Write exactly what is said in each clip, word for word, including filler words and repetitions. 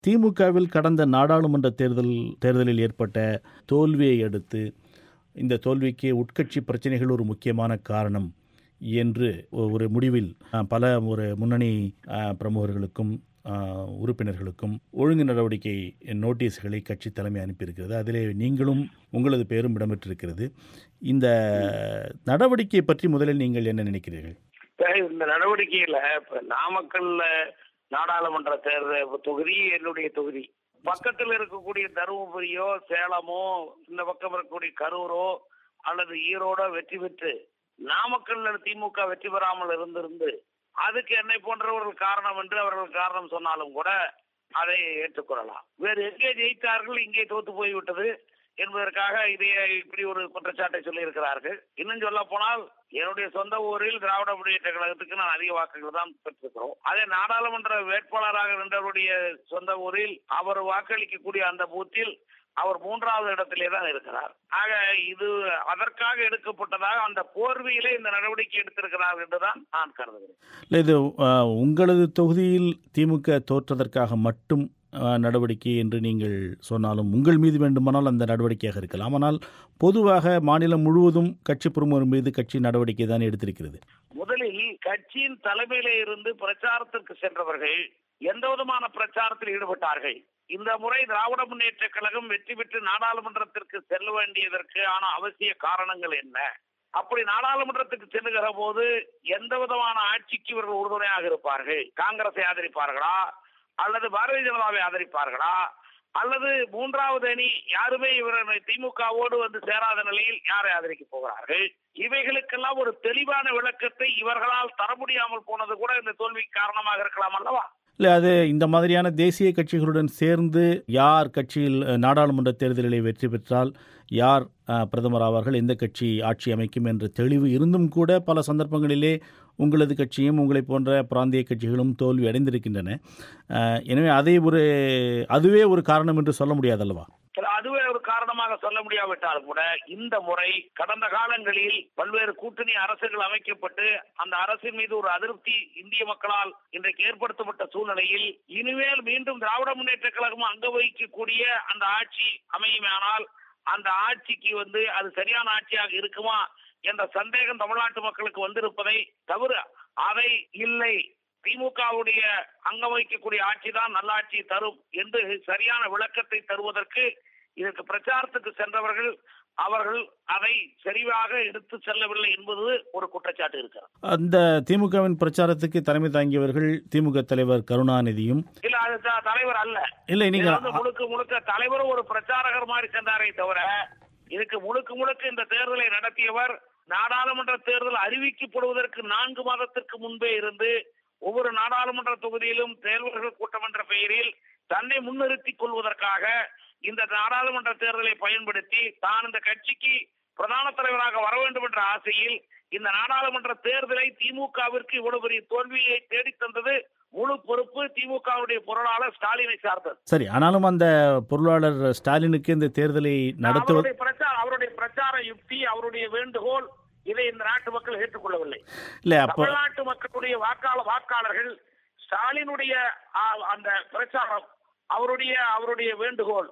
திமுகவில் கடந்த நாடாளுமன்ற தேர்தல் தேர்தலில் ஏற்பட்ட தோல்வியை அடுத்து இந்த தோல்விக்கு உட்கட்சி பிரச்சனைகள் ஒரு முக்கியமான காரணம் என்று ஒரு முடிவில் பல ஒரு முன்னணி பிரமுகர்களுக்கும் உறுப்பினர்களுக்கும் ஒழுங்கு நடவடிக்கை நோட்டீஸ்களை கட்சி தலைமை அனுப்பியிருக்கிறது. அதிலே நீங்களும் உங்களது பேரும் இடம்பெற்றிருக்கிறது. இந்த நடவடிக்கையை பற்றி முதலில் நீங்கள் என்ன நினைக்கிறீர்கள்? இந்த நடவடிக்கையில இப்ப நாமக்கல்ல நாடாளுமன்ற தேர்தல் தொகுதி என்னுடைய தொகுதி, பக்கத்தில் இருக்கக்கூடிய தருமபுரியோ சேலமோ இந்த பக்கம் இருக்கக்கூடிய கரூரோ அல்லது ஈரோடோ வெற்றி பெற்று நாமக்கல்ல திமுக வெற்றி பெறாமல் இருந்திருந்து அதுக்கு என்னை போன்றவர்கள் காரணம் என்று அவர்கள் காரணம் சொன்னாலும் கூட அதை ஏற்றுக்கொள்ளலாம். வேறு எங்கே ஜெயித்தார்கள் இங்கே தோத்து போய்விட்டது என்பதற்காக இதைய இப்படி ஒரு குற்றச்சாட்டை சொல்லி இருக்கிறார்கள். இன்னும் சொல்ல போனால் என்னுடைய சொந்த ஊரில் திராவிட முன்னேற்ற கழகத்துக்கு நான் அதிக வாக்குகள் தான் பெற்றிருக்கிறோம். அதே நாடாளுமன்ற வேட்பாளராக இருந்தவருடைய சொந்த ஊரில் அவர் வாக்களிக்கக்கூடிய அந்த பூத்தில் அவர் மூன்றாவது இடத்திலே தான் இருக்கிறார். ஆக இது அதற்காக எடுக்கப்பட்டதாக அந்த போர்வையிலே இந்த நடவடிக்கை எடுத்திருக்கிறார் என்றுதான் நான் கருதுகிறேன். இது உங்களது தொகுதியில் திமுக தோற்றதற்காக மட்டும் நடவடிக்கை என்று நீங்கள் சொன்னாலும் உங்கள் மீது வேண்டுமானால் அந்த நடவடிக்கையாக இருக்கலாம். ஆனால் பொதுவாக மாநிலம் முழுவதும் கட்சி பிரமுகர் மீது கட்சி நடவடிக்கை தான் எடுத்திருக்கிறது. முதலில் கட்சியின் தலைமையிலே இருந்து பிரச்சாரத்திற்கு சென்றவர்கள் எந்த விதமான பிரச்சாரத்தில் ஈடுபட்டார்கள்? இந்த முறை திராவிட முன்னேற்ற கழகம் வெற்றி பெற்று நாடாளுமன்றத்திற்கு செல்ல வேண்டியதற்கு ஆன அவசிய காரணங்கள் என்ன? அப்படி நாடாளுமன்றத்துக்கு செல்லுகிற போது எந்த விதமான ஆட்சிக்கு இவர்கள் உறுதுணையாக இருப்பார்கள்? காங்கிரஸை ஆதரிப்பார்களா அல்லது பாரதிய ஜனதாவை ஆதரிப்பார்களா அல்லது மூன்றாவது அணி யாருமே இவரை திமுகவோடு வந்து சேராத நிலையில் யாரை ஆதரிக்க போகிறார்கள்? இவைகளுக்கெல்லாம் ஒரு தெளிவான விளக்கத்தை இவர்களால் தர முடியாமல் போனது கூட இந்த தோல்விக்கு காரணமாக இருக்கலாம் அல்லவா? இல்லை, அது இந்த மாதிரியான தேசிய கட்சிகளுடன் சேர்ந்து யார் கட்சியில் நாடாளுமன்ற தேர்தலில் வெற்றி பெற்றால் யார் பிரதமர் ஆவார்கள், எந்த கட்சி ஆட்சி அமைக்கும் என்ற தெளிவு இருந்தும் கூட பல சந்தர்ப்பங்களிலே உங்களது கட்சியும் உங்களை போன்ற பிராந்திய கட்சிகளும் தோல்வி அடைந்திருக்கின்றன. எனவே அதை ஒரு அதுவே ஒரு காரணம் என்று சொல்ல முடியாதல்லவா? அதுவே ஒரு காரணமாக சொல்ல முடியாவிட்டாலும் கூட இந்த முறை கடந்த காலங்களில் பல்வேறு கூட்டணி அரசுகள் அமைக்கப்பட்டு அந்த அரசின் மீது ஒரு அதிருப்தி இந்திய மக்களால் இன்றைக்கு ஏற்படுத்தப்பட்ட சூழ்நிலையில் இனிமேல் மீண்டும் திராவிட முன்னேற்ற கழகம் அங்க வகிக்கக்கூடிய அந்த ஆட்சி அமையுமானால் அந்த ஆட்சிக்கு வந்து அது சரியான ஆட்சியாக இருக்குமா என்ற சந்தேகம் தமிழ்நாட்டு மக்களுக்கு வந்திருப்பதை தவிர அதை இல்லை திமுகவுடைய அங்க வகிக்கக்கூடிய ஆட்சி தான் நல்லாட்சி தரும் என்று சரியான விளக்கத்தை தருவதற்கு இதற்கு பிரச்சாரத்துக்கு சென்றவர்கள் அவர்கள் அதை சரியாக எடுத்து செல்லவில்லை என்பது ஒரு குற்றச்சாட்டு இருக்கிறது. அந்த திமுகவின் பிரச்சாரத்துக்கு தலைமை தாங்கியவர்கள் திமுக தலைவர் கருணாநிதியும் இல்ல, அது தலைவர் அல்ல. இல்லை, நீங்க முழுக்க முழுக்க தலைவரும் ஒரு பிரச்சாரகர் மாதிரி சென்றாரே தவிர இதுக்கு முழுக்க முழுக்க இந்த தேர்தலை நடத்தியவர் நாடாளுமன்ற தேர்தல் அறிவிக்கப்படுவதற்கு நான்கு மாதத்திற்கு முன்பே இருந்து ஒவ்வொரு நாடாளுமன்ற தொகுதியிலும் தேர்தல்கள் கூட்டம் என்ற பெயரில் தன்னை முன்னிறுத்திக் கொள்வதற்காக இந்த நாடாளுமன்ற தேர்தலை பயன்படுத்தி தான் இந்த கட்சிக்கு பிரதான தலைவராக வர வேண்டும் என்ற ஆசையில் இந்த நாடாளுமன்ற தேர்தலை திமுகவிற்கு இவ்வளவு பெரிய தோல்வியை தேடித் தந்தது முழு பொறுப்பு திமுகவுடைய பொருளாளர் ஸ்டாலினை சார்ந்தது. சரி, ஆனாலும் அந்த பொருளாளர் ஸ்டாலினுக்கு இந்த தேர்தலை நடத்துவது அவருடைய பிரச்சார யுக்தி, அவருடைய வேண்டுகோள், இதை இந்த நாட்டு மக்கள் ஏற்றுக்கொள்ளவில்லை. தமிழ்நாட்டு மக்களுடைய வாக்காளர் வாக்காளர்கள் ஸ்டாலினுடைய அந்த பிரச்சாரம், அவருடைய அவருடைய வேண்டுகோள்,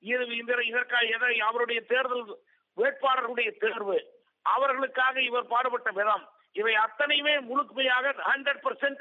இதற்காக அவருடைய தேர்தல் வேட்பாளர்களுடைய தேர்வு, அவர்களுக்காக இவர் பாடுபட்ட விதம், இவை அத்தனையுமே முழுமையாக ஹண்ட்ரட் பர்சன்ட்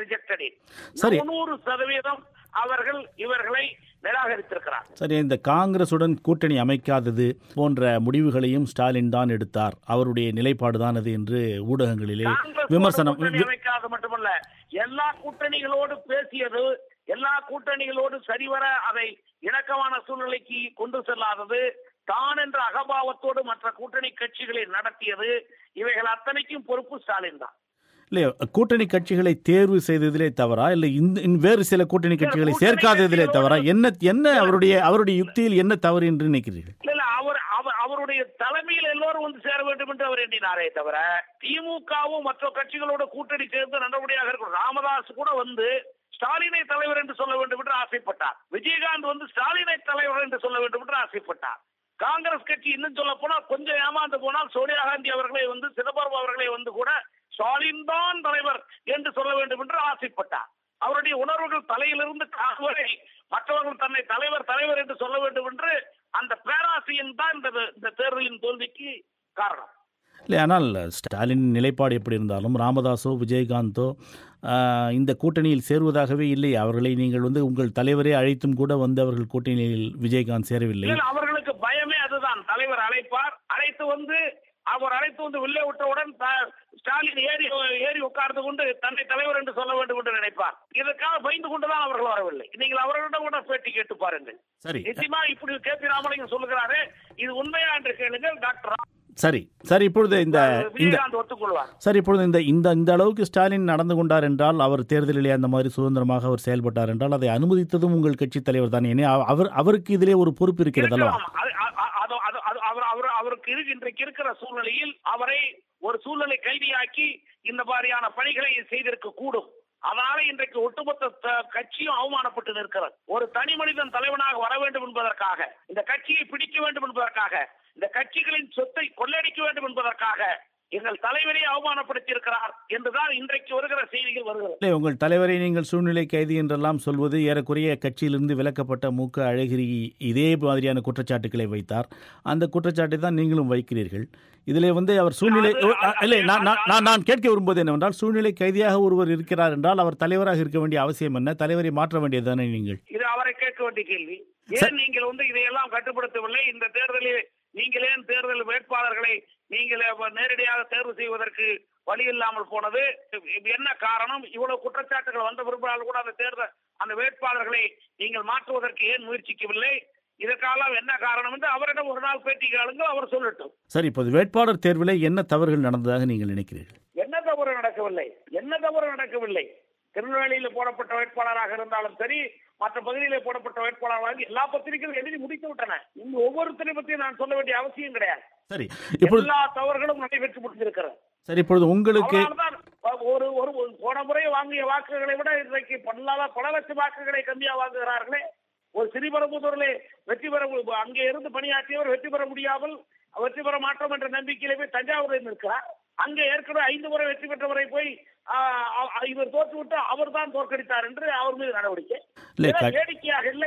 நூறு சதவீதம் அவர்கள் இவர்களை நிராகரித்திருக்கிறார். சரி, இந்த காங்கிரசுடன் கூட்டணி அமைக்காதது போன்ற முடிவுகளையும் ஸ்டாலின் தான் எடுத்தார், அவருடைய நிலைப்பாடுதான் அது என்று ஊடகங்களிலே விமர்சனம். அமைக்காத மட்டுமல்ல, எல்லா கூட்டணிகளோடு பேசியது, எல்லா கூட்டணிகளோடு சரிவர அதை இணக்கமான சூழ்நிலைக்கு கொண்டு செல்லாதது, தான் என்ற அகபாவத்தோடு மற்ற கூட்டணி கட்சிகளை நடத்தியது, இவைகள் அத்தனைக்கும் பொறுப்பு ஸ்டாலின் தான். இல்லை, கூட்டணி கட்சிகளை தேர்வு செய்ததிலே தவறா, இல்லை வேறு சில கூட்டணி கட்சிகளை சேர்க்காததிலே தவறா, என்ன என்ன அவருடைய அவருடைய யுக்தியில் என்ன தவறு என்று நினைக்கிறீர்கள்? இல்ல, அவர் அவருடைய தலைமையில் எல்லோரும் வந்து சேர வேண்டும் என்று அவர் எண்ணினாரே தவிர திமுகவும் மற்ற கட்சிகளோட கூட்டணி சேர்ந்து நல்லபடியாக இருக்கும். ராமதாஸ் கூட வந்து ஸ்டாலினை தலைவர் என்று சொல்ல வேண்டும் என்று ஆசைப்பட்டார். விஜயகாந்த் வந்து ஸ்டாலினை தலைவர் என்று சொல்ல வேண்டும் என்று ஆசைப்பட்டார். காங்கிரஸ் கட்சி இன்னும் சொல்ல போனால் கொஞ்சம் ஏமாந்து போனால் சோனியா காந்தி அவர்களை வந்து சிதம்பரம் அவர்களை வந்து கூட ஸ்டாலின் தான் தலைவர் என்று சொல்ல வேண்டும் என்று ஆசைப்பட்டார். அவருடைய உணர்வுகள் தலையிலிருந்து கால் வரை மற்றவர்கள் தன்னை தலைவர் தலைவர் என்று சொல்ல வேண்டும் என்று அந்த பேராசையின் தான் இந்த தேர்தலின் தோல்விக்கு காரணம். இல்லை, ஆனால் ஸ்டாலின் நிலைப்பாடு எப்படி இருந்தாலும் ராமதாஸோ விஜயகாந்தோ இந்த கூட்டணியில் சேருவதாகவே இல்லை. அவர்களை நீங்கள் வந்து உங்கள் தலைவரே அழைத்தும் கூட வந்து அவர்கள் கூட்டணியில் விஜயகாந்த் சேரவில்லை. அவர்களுக்கு பயமே அதுதான். தலைவர் அழைப்பார், அழைத்து வந்து அவர் அழைத்து வந்து உள்ளே விட்டவுடன் ஸ்டாலின் ஏறி ஏறி உட்கார்ந்து கொண்டு தன்னை தலைவர் என்று சொல்ல வேண்டும் என்று நினைப்பார். இதற்காக பயந்து கொண்டுதான் அவர்கள் வரவில்லை. நீங்கள் அவர்களிடம் கூட பேட்டி கேட்டு பாருங்கள். சரி, நிச்சயமா இப்படி கே பி ராமலிங்கம் சொல்லுகிறாரு, இது உண்மையா என்று கேளுங்கள். டாக்டர் சரி சரி இப்பொழுது இந்த சரி இப்பொழுது இந்த இந்த இந்த அளவுக்கு ஸ்டாலின் நடந்து கொண்டார் என்றால், அவர் தேர்தலிலே அந்த மாதிரி சுதந்திரமாக அவர் செயல்பட்டார் என்றால் அதை அனுமதித்ததும் உங்கள் கட்சி தலைவர் தான். ஏனே அவர் அவருக்கு இதிலே ஒரு பொறுப்பு இருக்கிறது அல்லவா? அவருக்கு இன்றைக்கு இருக்கிற சூழ்நிலையில் அவரை ஒரு சூழ்நிலை கைதியாக்கி இந்த மாதிரியான பணிகளை செய்திருக்க கூடும். அதனால இன்றைக்கு ஒட்டுமொத்த கட்சியும் அவமானப்பட்டு நிற்கிறது. ஒரு தனி மனிதன் தலைவனாக வர வேண்டும் என்பதற்காக, இந்த கட்சியை பிடிக்க வேண்டும் என்பதற்காக, இந்த கட்சிகளின் சொத்தை கொள்ளடிக்க வேண்டும் என்பதற்காக எங்கள் தலைவரை அவமானப்படுத்தி இருக்கிறார் என்றுதான் இன்றைக்கு வருகிற செய்திகள் வருகிறது. உங்கள் தலைவரை நீங்கள் சூழ்நிலை கைதி என்றெல்லாம் சொல்வது ஏறக்குறைய கட்சியிலிருந்து விலக்கப்பட்ட மு க அழகிரி இதே மாதிரியான குற்றச்சாட்டுக்களை வைத்தார். அந்த குற்றச்சாட்டை தான் நீங்களும் வைக்கிறீர்கள். இதிலே வந்து அவர் சூழ்நிலை இல்லை, நான் நான் கேட்க விரும்புவது என்னவென்றால், சூழ்நிலை கைதியாக ஒருவர் இருக்கிறார் என்றால் அவர் தலைவராக இருக்க வேண்டிய அவசியம் என்ன? தலைவரை மாற்ற வேண்டியதுதானே நீங்கள்? இது அவரை கேட்க வேண்டிய கேள்வி. ஏன் நீங்கள் வந்து இதையெல்லாம் கட்டுப்படுத்தவில்லை? இந்த தேர்தலில் நீங்கள் ஏன் தேர்தல் வேட்பாளர்களை நீங்கள் நேரடியாக தேர்வு செய்வதற்கு வழி இல்லாமல் போனது என்ன காரணம்? இவ்வளவு குற்றச்சாட்டுகள் வந்த பிறகு கூட அந்த தேர்தல் அந்த வேட்பாளர்களை நீங்கள் மாற்றுவதற்கு ஏன் முயற்சிக்கவில்லை? இதற்காக என்ன காரணம் என்று அவரிடம் ஒரு நாள் பேட்டி கேளுங்கள், அவர் சொல்லட்டும். சரி, இப்போது வேட்பாளர் தேர்வில் என்ன தவறுகள் நடந்ததாக நீங்கள் நினைக்கிறீர்கள்? என்ன தவறு நடக்கவில்லை, என்ன தவறு நடக்கவில்லை. திருநெல்வேலியில் போடப்பட்ட வேட்பாளராக இருந்தாலும் சரி, மற்ற பகுதியில் போடப்பட்ட வேட்பாளராக எல்லா பத்திரிகைகளும் எழுதி முடித்து விட்டன. இந்த ஒவ்வொருத்தரை பற்றியும் நான் சொல்ல வேண்டிய அவசியம் கிடையாது. சரி, எல்லா தவறுகளும் நடைபெற்று முடிந்திருக்கிறது. சரி, இப்பொழுது உங்களுக்கு ஒரு ஒரு போன முறை வாங்கிய வாக்குகளை விட இன்றைக்கு பல்லாத பல லட்சம் வாக்குகளை கம்மியா வாங்குகிறார்களே. ஒரு ஸ்ரீபெரும்புதூரிலே வெற்றி பெற அங்கே இருந்து பணியாற்றியவர் வெற்றி பெற முடியாமல் வெற்றி பெற மாட்டோம் என்ற நம்பிக்கையிலே போய் தஞ்சாவூரில் இருக்கிறார். அங்கே ஏற்கனவே ஐந்து முறை வெற்றி பெற்றவரை போய் இவர் தோற்றுவிட்டு அவர் தான் தோற்கடித்தார் என்று அவர் மீது நடவடிக்கை. வேடிக்கையாக இல்லை,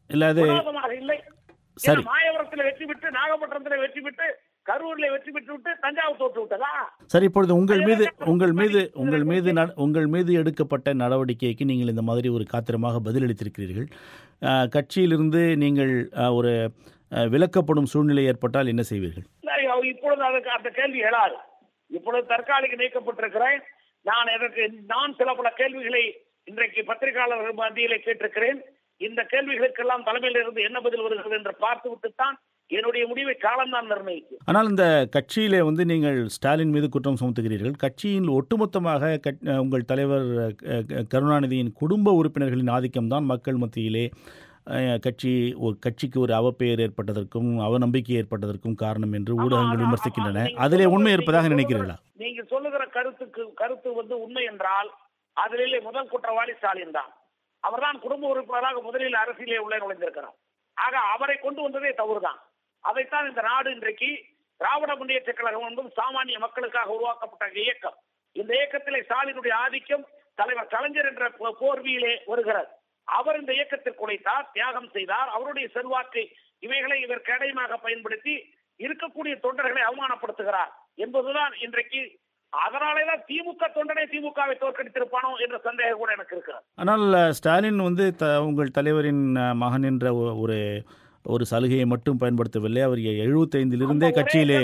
இல்லை. மாயவரத்தில் வெற்றி பெற்று, நாகப்பட்டினத்தில் வெற்றி பெற்று, கரூரில் வெற்றி பெற்று விட்டு தஞ்சாவூர் தோற்று விட்டதா? சரி, இப்பொழுது உங்கள் மீது உங்கள் மீது உங்கள் மீது உங்கள் மீது எடுக்கப்பட்ட நடவடிக்கைக்கு நீங்கள் இந்த மாதிரி ஒரு காத்திரமாக பதிலளித்திருக்கிறீர்கள். கட்சியிலிருந்து நீங்கள் ஒரு விலக்கப்படும் சூழ்நிலை ஏற்பட்டால் என்ன செய்வீர்கள்? இப்பொழுது அதுக்கு அந்த கேள்வி எழாது. இப்பொழுது தற்காலிக நீக்கப்பட்டிருக்கிறேன். நான் எனக்கு நான் சில பல கேள்விகளை இன்றைக்கு பத்திரிகையாளர்கள் மத்தியிலே கேட்டிருக்கிறேன். இந்த கேள்விகளுக்கெல்லாம் தலைமையில் இருந்து என்ன பதில் வருகிறது என்று பார்த்துவிட்டுத்தான் என்னுடைய முடிவை காலம்தான் நிர்ணயிக்கும். ஆனால் இந்த கட்சியிலே வந்து நீங்கள் ஸ்டாலின் மீது குற்றம் சுமத்துகிறீர்கள். கட்சியின் ஒட்டுமொத்தமாக உங்கள் தலைவர் கருணாநிதியின் குடும்ப உறுப்பினர்களின் ஆதிக்கம்தான் மக்கள் மத்தியிலே கட்சி கட்சிக்கு ஒரு அவப்பெயர் ஏற்பட்டதற்கும் அவநம்பிக்கை ஏற்பட்டதற்கும் காரணம் என்று ஊடகங்கள் விமர்சிக்கின்றன. அதிலே உண்மை இருப்பதாக நினைக்கிறீர்களா? நீங்கள் சொல்லுகிற கருத்துக்கு கருத்து வந்து உண்மை என்றால் அதிலே முதல் குற்றவாளி ஸ்டாலின் தான். அவர்தான் குடும்ப உறுப்பினராக முதலில் அரசியலே உள்ளே நுழைந்திருக்கிறார். ஆக அவரை கொண்டு வந்ததே தவறுதான். அதைத்தான் இந்த நாடு இன்றைக்கு திராவிட முன்னேற்ற கழகம் என்பது சாமானிய மக்களுக்காக உருவாக்கப்பட்ட இயக்கம். இந்த இயக்கத்திலே ஸ்டாலினுடைய ஆதிக்கம் தலைவர் கலைஞர் என்ற போர்வியிலே வருகிறது. அவர் இந்த இயக்கத்தில் குலைத்தார், தியாகம் செய்தார். அவருடைய செல்வாக்கு இவைகளை இவர் கேடயமாக பயன்படுத்தி இருக்கக்கூடிய தொண்டர்களை அவமானப்படுத்துகிறார் என்பதுதான் இன்றைக்கு. அதனாலேதான் திமுக தொண்டனை திமுகவை தோற்கடித்திருப்பானோ என்ற சந்தேகம் கூட எனக்கு இருக்கிறது. ஆனால் ஸ்டாலின் வந்து உங்கள் தலைவரின் மகன் என்ற ஒரு ஒரு சலுகையை மட்டும் பயன்படுத்தவில்லை. அவர் எழுபத்தைந்திலிருந்தே கட்சியிலே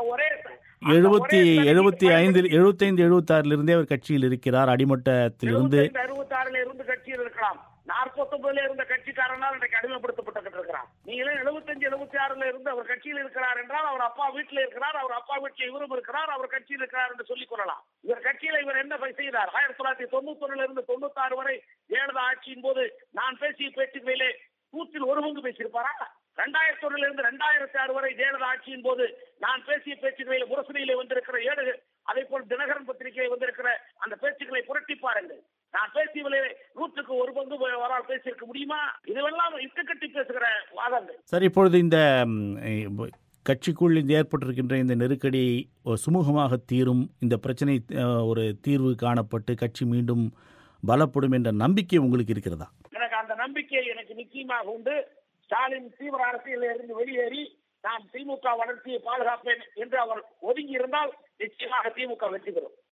எழுபத்தி எழுபத்தி ஐந்தில் எழுபத்தைந்து எழுபத்தி ஆறிலிருந்தே அவர் கட்சியில் இருக்கிறார். அடிமட்டத்திலிருந்து அறுபத்தி ஆறுல இருந்து கட்சியில் இருக்கலாம். நாற்பத்தி ஒன்பதுல இருந்த கட்சிக்காரனால் இன்றைக்கு அடிமைப்படுத்தப்பட்டு இருக்கிறார். நீங்களே எழுபத்தஞ்சு எழுபத்தி ஆறுல இருந்து அவர் கட்சியில் இருக்கிறார் என்றால் அவர் அப்பா வீட்டில் இருக்கிறார், அவர் அப்பா வீட்டில் இவரும் இருக்கிறார், அவர் கட்சியில் இருக்கிறார் என்று சொல்லிக் கொள்ளலாம். இவர் கட்சியில இவர் என்ன செய்தார்? ஆயிரத்தி தொள்ளாயிரத்தி தொண்ணூத்தி ஒண்ணுல இருந்து தொண்ணூத்தி ஆறு வரை ஜெயலலிதா ஆட்சியின் போது நான் பேசிய பேச்சுக்களிலே நூற்றில் ஒரு பங்கு பேசியிருப்பாரா? ரெண்டாயிரத்தி ஒண்ணுல இருந்து ரெண்டாயிரத்தி ஆறு வரை ஜெயலலிதா ஆட்சியின் போது நான் பேசிய பேச்சுக்களில் முரசொலியிலே வந்திருக்கிற ஏழு, அதே போல் தினகரன் பத்திரிகையில் வந்திருக்கிற அந்த பேச்சுக்களை புரட்டி பாருங்கள். நான் பேசியவர்களே நூற்றுக்கு ஒரு பங்கு வரால் பேசியிருக்க முடியுமா? இதுவெல்லாம் இட்டு கட்டி பேசுகிற வாதங்கள். சரி, இப்பொழுது இந்த கட்சிக்குள் ஏற்பட்டிருக்கின்ற இந்த நெருக்கடி சுமூகமாக தீரும், இந்த பிரச்சனை ஒரு தீர்வு காணப்பட்டு கட்சி மீண்டும் பலப்படும் என்ற நம்பிக்கை உங்களுக்கு இருக்கிறதா? எனக்கு அந்த நம்பிக்கை எனக்கு நிச்சயமாக உண்டு. ஸ்டாலின் தீவிர அரசியலில் இருந்து வெளியேறி நான் திமுக வளர்ச்சியை பாதுகாப்பேன் என்று அவர் ஒதுங்கி இருந்தால் நிச்சயமாக திமுக வெற்றி பெறும்.